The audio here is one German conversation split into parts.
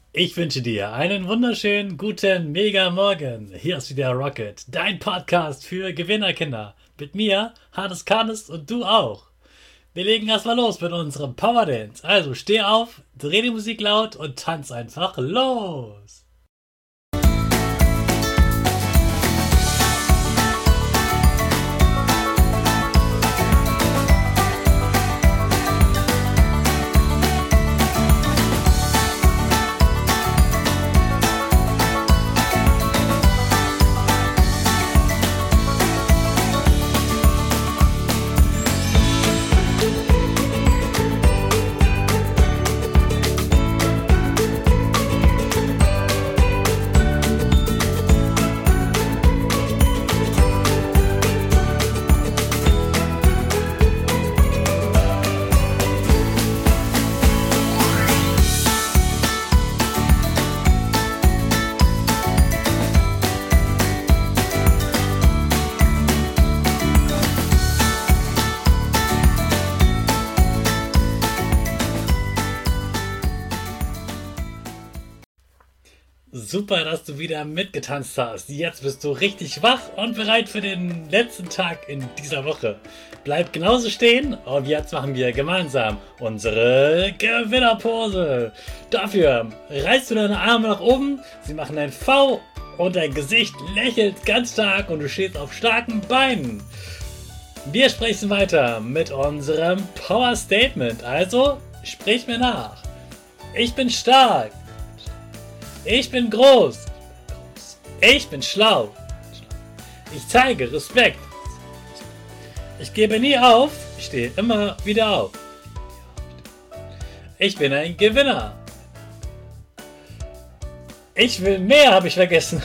Ich wünsche dir einen wunderschönen guten Mega Morgen. Hier ist wieder Rocket, dein Podcast für Gewinnerkinder. Mit mir, Hannes Karnes und du auch. Wir legen erstmal los mit unserem Power Dance. Also steh auf, dreh die Musik laut und tanz einfach los. Super, dass du wieder mitgetanzt hast. Jetzt bist du richtig wach und bereit für den letzten Tag in dieser Woche. Bleib genauso stehen und jetzt machen wir gemeinsam unsere Gewinnerpose. Dafür reißt du deine Arme nach oben, sie machen ein V und dein Gesicht lächelt ganz stark und du stehst auf starken Beinen. Wir sprechen weiter mit unserem Power Statement. Also, sprich mir nach. Ich bin stark. Ich bin groß. Ich bin schlau. Ich zeige Respekt. Ich gebe nie auf. Ich stehe immer wieder auf. Ich bin ein Gewinner. Ich will mehr, habe ich vergessen.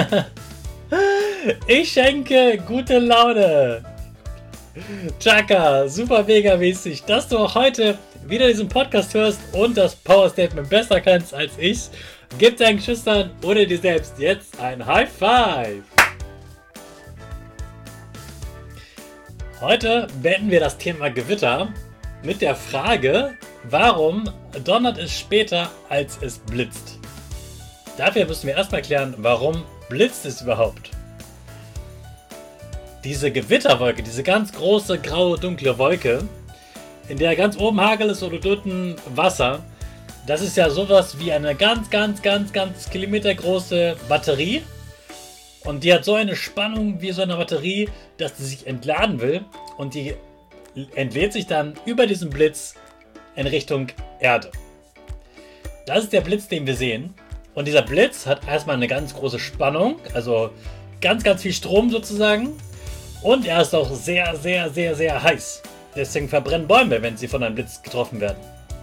Ich schenke gute Laune. Chaka, super mega mäßig, dass du auch heute wieder diesen Podcast hörst und das Power Statement besser kannst als ich. Gib deinen Geschwistern oder dir selbst jetzt ein High Five! Heute beenden wir das Thema Gewitter mit der Frage, warum donnert es später, als es blitzt? Dafür müssen wir erstmal klären, warum blitzt es überhaupt? Diese Gewitterwolke, diese ganz große, graue, dunkle Wolke, in der ganz oben Hagel ist oder unten Wasser, das ist ja sowas wie eine ganz kilometergroße Batterie. Und die hat so eine Spannung wie so eine Batterie, dass sie sich entladen will. Und die entlädt sich dann über diesen Blitz in Richtung Erde. Das ist der Blitz, den wir sehen. Und dieser Blitz hat erstmal eine ganz große Spannung, also ganz viel Strom sozusagen. Und er ist auch sehr heiß. Deswegen verbrennen Bäume, wenn sie von einem Blitz getroffen werden.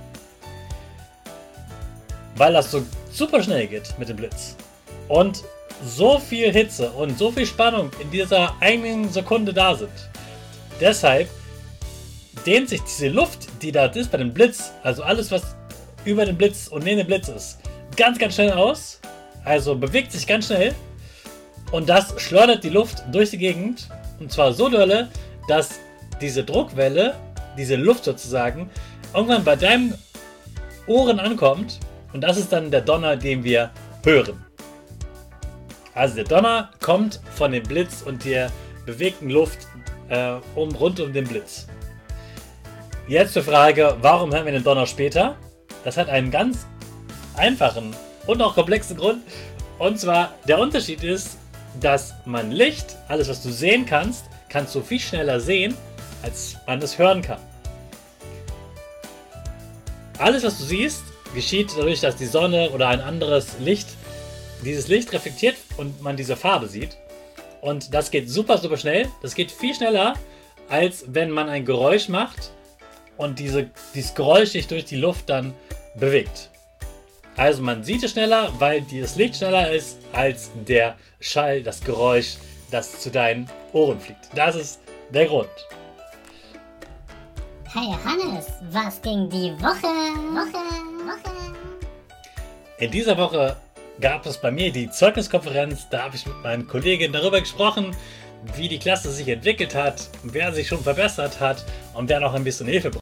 Weil das so super schnell geht mit dem Blitz. Und so viel Hitze und so viel Spannung in dieser einen Sekunde da sind. Deshalb dehnt sich diese Luft, die da ist bei dem Blitz, also alles, was über dem Blitz und neben dem Blitz ist, ganz schnell aus. Also bewegt sich ganz schnell. Und das schleudert die Luft durch die Gegend. Und zwar so dolle, dass diese Druckwelle, diese Luft sozusagen, irgendwann bei deinen Ohren ankommt. Und das ist dann der Donner, den wir hören. Also der Donner kommt von dem Blitz und der bewegten Luft rund um den Blitz. Jetzt zur Frage, warum hören wir den Donner später? Das hat einen ganz einfachen und auch komplexen Grund. Und zwar, der Unterschied ist, dass man Licht, alles was du sehen kannst, kannst du viel schneller sehen, als man es hören kann. Alles was du siehst, geschieht dadurch, dass die Sonne oder ein anderes Licht dieses Licht reflektiert und man diese Farbe sieht. Und das geht super schnell. Das geht viel schneller, als wenn man ein Geräusch macht und dieses Geräusch sich durch die Luft dann bewegt. Also man sieht es schneller, weil das Licht schneller ist als der Schall, das Geräusch, das zu deinen Ohren fliegt. Das ist der Grund. Hey Hannes, was ging die Woche? In dieser Woche gab es bei mir die Zeugniskonferenz. Da habe ich mit meinen Kolleginnen darüber gesprochen, wie die Klasse sich entwickelt hat, wer sich schon verbessert hat und wer noch ein bisschen Hilfe braucht.